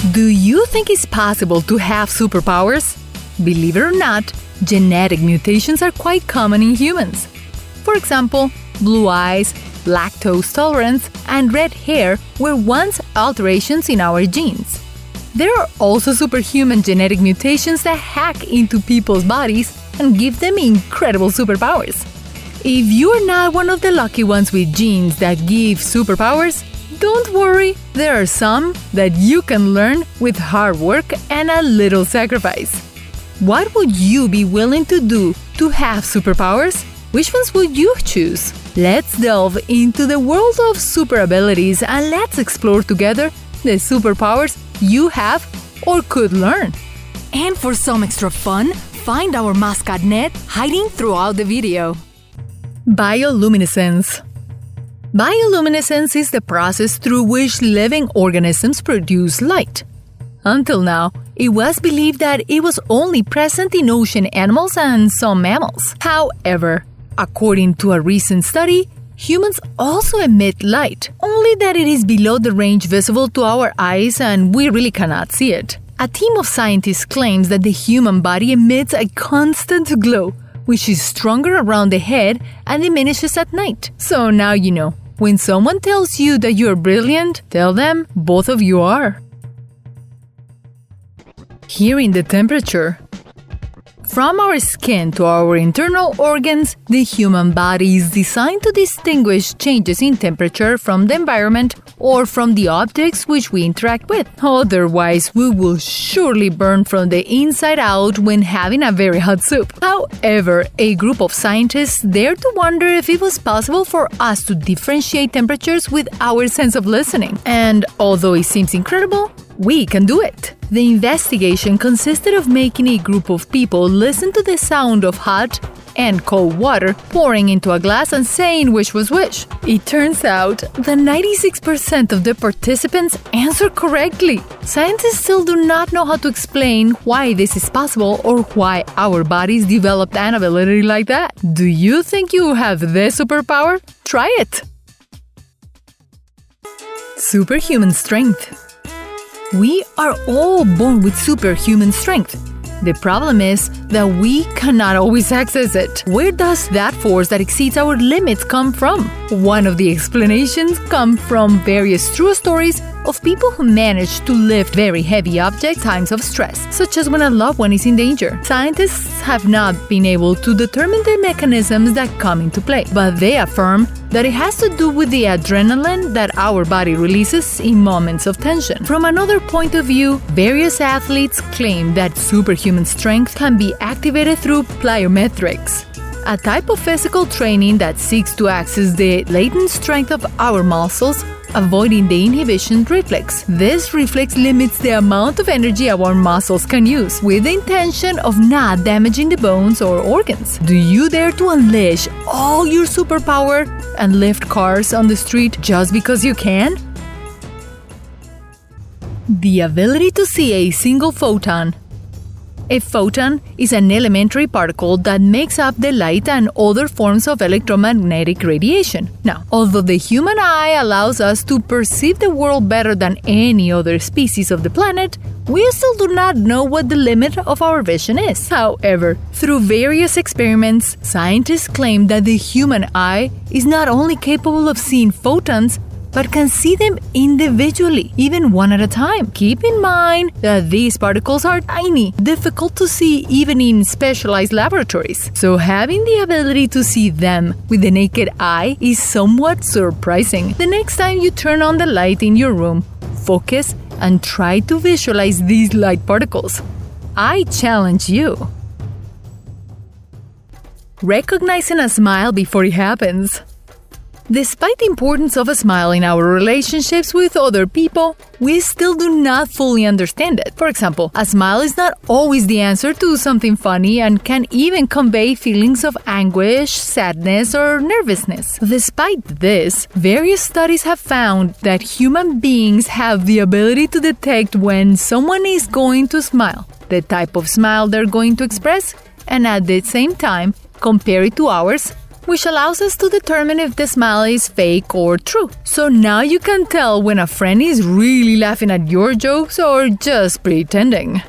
Do you think it's possible to have superpowers? Believe it or not, genetic mutations are quite common in humans. For example, blue eyes, lactose tolerance, and red hair were once alterations in our genes. There are also superhuman genetic mutations that hack into people's bodies and give them incredible superpowers. If you are not one of the lucky ones with genes that give superpowers, don't worry, there are some that you can learn with hard work and a little sacrifice. What would you be willing to do to have superpowers? Which ones would you choose? Let's delve into the world of super abilities and let's explore together the superpowers you have or could learn. And for some extra fun, find our mascot Ned hiding throughout the video. Bioluminescence. Bioluminescence is the process through which living organisms produce light. Until now, it was believed that it was only present in ocean animals and some mammals. However, according to a recent study, humans also emit light, only that it is below the range visible to our eyes and we really cannot see it. A team of scientists claims that the human body emits a constant glow, which is stronger around the head and diminishes at night. So now you know, when someone tells you that you're brilliant, tell them both of you are. Hearing the temperature. From our skin to our internal organs, the human body is designed to distinguish changes in temperature from the environment or from the objects which we interact with. Otherwise, we will surely burn from the inside out when having a very hot soup. However, a group of scientists dared to wonder if it was possible for us to differentiate temperatures with our sense of listening. And although it seems incredible, we can do it. The investigation consisted of making a group of people listen to the sound of hot and cold water pouring into a glass and saying which was which. It turns out that 96% of the participants answered correctly. Scientists still do not know how to explain why this is possible or why our bodies developed an ability like that. Do you think you have this superpower? Try it! Superhuman strength. We are all born with superhuman strength. The problem is that we cannot always access it. Where does that force that exceeds our limits come from? One of the explanations comes from various true stories of people who manage to lift very heavy objects in times of stress, such as when a loved one is in danger. Scientists have not been able to determine the mechanisms that come into play, but they affirm that it has to do with the adrenaline that our body releases in moments of tension. From another point of view, various athletes claim that superhuman strength can be activated through plyometrics, a type of physical training that seeks to access the latent strength of our muscles, avoiding the inhibition reflex. This reflex limits the amount of energy our muscles can use, with the intention of not damaging the bones or organs. Do you dare to unleash all your superpower and lift cars on the street just because you can? The ability to see a single photon. A photon is an elementary particle that makes up the light and other forms of electromagnetic radiation. Now, although the human eye allows us to perceive the world better than any other species of the planet, we still do not know what the limit of our vision is. However, through various experiments, scientists claim that the human eye is not only capable of seeing photons, but can see them individually, even one at a time. Keep in mind that these particles are tiny, difficult to see even in specialized laboratories. So having the ability to see them with the naked eye is somewhat surprising. The next time you turn on the light in your room, focus and try to visualize these light particles. I challenge you. Recognizing a smile before it happens. Despite the importance of a smile in our relationships with other people, we still do not fully understand it. For example, a smile is not always the answer to something funny and can even convey feelings of anguish, sadness, or nervousness. Despite this, various studies have found that human beings have the ability to detect when someone is going to smile, the type of smile they're going to express, and at the same time, compare it to ours, which allows us to determine if the smile is fake or true. So now you can tell when a friend is really laughing at your jokes or just pretending.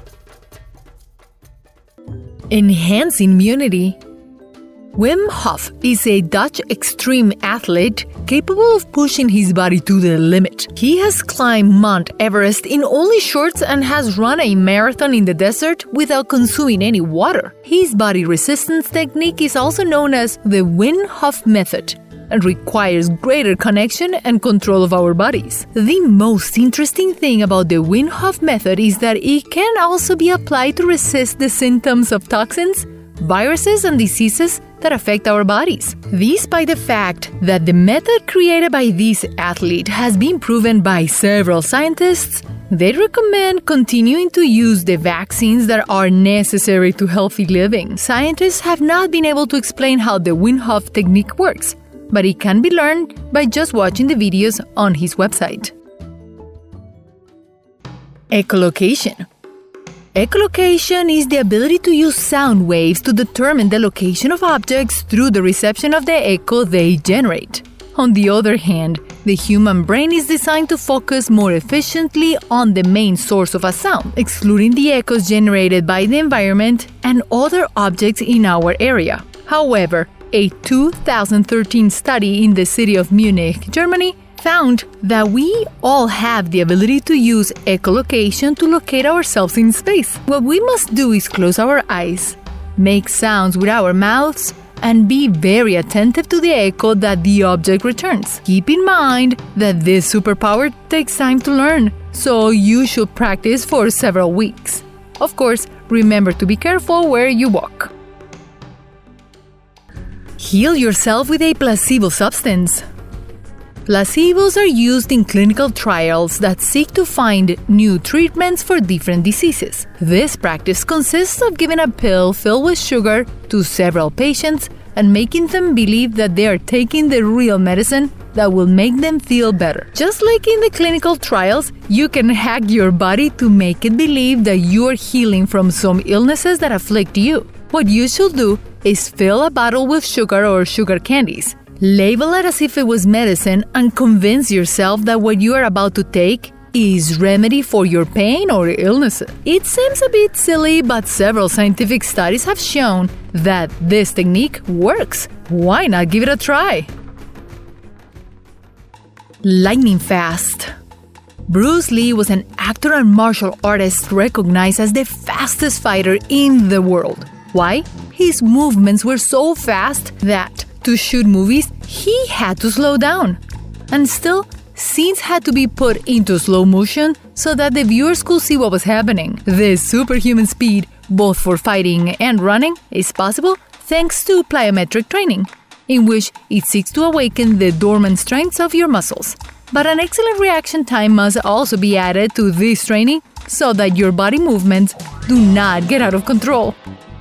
Enhancing immunity. Wim Hof is a Dutch extreme athlete capable of pushing his body to the limit. He has climbed Mount Everest in only shorts and has run a marathon in the desert without consuming any water. His body resistance technique is also known as the Wim Hof method and requires greater connection and control of our bodies. The most interesting thing about the Wim Hof method is that it can also be applied to resist the symptoms of toxins, viruses, and diseases that affect our bodies. Despite the fact that the method created by this athlete has been proven by several scientists, they recommend continuing to use the vaccines that are necessary to healthy living. Scientists have not been able to explain how the Wim Hof technique works, but it can be learned by just watching the videos on his website. Echolocation. Echolocation is the ability to use sound waves to determine the location of objects through the reception of the echo they generate. On the other hand, the human brain is designed to focus more efficiently on the main source of a sound, excluding the echoes generated by the environment and other objects in our area. However, a 2013 study in the city of Munich, Germany, found that we all have the ability to use echolocation to locate ourselves in space. What we must do is close our eyes, make sounds with our mouths, and be very attentive to the echo that the object returns. Keep in mind that this superpower takes time to learn, so you should practice for several weeks. Of course, remember to be careful where you walk. Heal yourself with a placebo substance. Placebos are used in clinical trials that seek to find new treatments for different diseases. This practice consists of giving a pill filled with sugar to several patients and making them believe that they are taking the real medicine that will make them feel better. Just like in the clinical trials, you can hack your body to make it believe that you are healing from some illnesses that afflict you. What you should do is fill a bottle with sugar or sugar candies. Label it as if it was medicine and convince yourself that what you are about to take is remedy for your pain or illnesses. It seems a bit silly, but several scientific studies have shown that this technique works. Why not give it a try? Lightning fast. Bruce Lee was an actor and martial artist recognized as the fastest fighter in the world. Why? His movements were so fast that to shoot movies, he had to slow down. And still, scenes had to be put into slow motion so that the viewers could see what was happening. This superhuman speed, both for fighting and running, is possible thanks to plyometric training, in which it seeks to awaken the dormant strengths of your muscles. But an excellent reaction time must also be added to this training so that your body movements do not get out of control.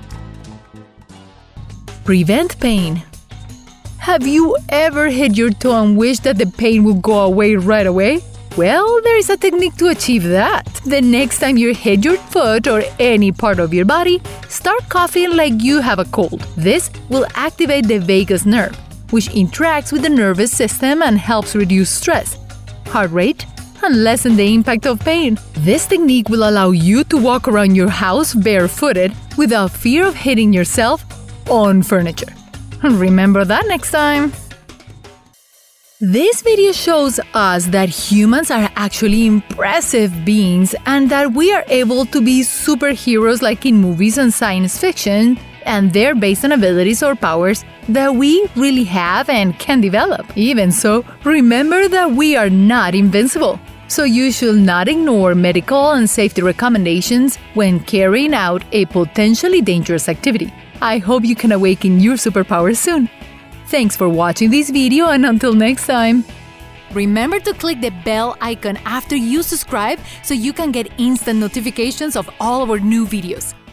Prevent pain. Have you ever hit your toe and wished that the pain would go away right away? Well, there is a technique to achieve that. The next time you hit your foot or any part of your body, start coughing like you have a cold. This will activate the vagus nerve, which interacts with the nervous system and helps reduce stress, heart rate, and lessen the impact of pain. This technique will allow you to walk around your house barefooted without fear of hitting yourself on furniture. Remember that next time! This video shows us that humans are actually impressive beings and that we are able to be superheroes like in movies and science fiction, and they're based on abilities or powers that we really have and can develop. Even so, remember that we are not invincible, so you should not ignore medical and safety recommendations when carrying out a potentially dangerous activity. I hope you can awaken your superpowers soon. Thanks for watching this video, and until next time. Remember to click the bell icon after you subscribe so you can get instant notifications of all our new videos.